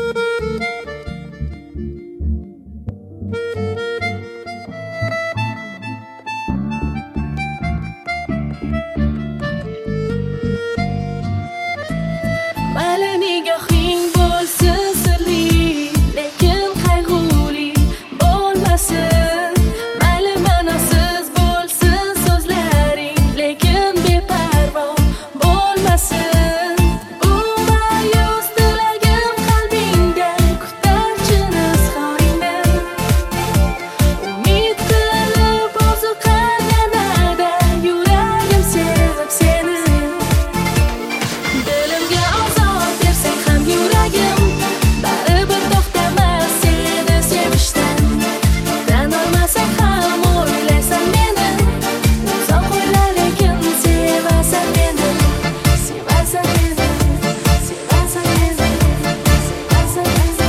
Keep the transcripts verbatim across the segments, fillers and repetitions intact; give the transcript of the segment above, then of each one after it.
Mayli nigohing bo'lsin sirli, lekin qayg'uli bo'lmasin. Mayli ma'nosiz bo'lsin so'zlaring, lekin beparvo bo'lmasin. Bu ma'yus tilagim qalbingda kutar chin izhoringni. Umid qilib ozuqalanadi yuragim sevib seni. Dilimga ozor bersang ham yuragim baribir to'xtamas seni sevishdan. Tan olmasang ham o'ylaysan meni, uzoq o'yla lekin sevasan meni, sevasan meni, sevasan meni, sevasan meni.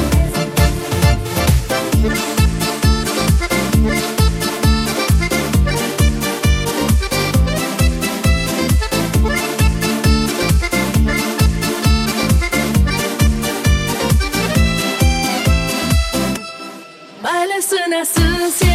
Mayli sinasin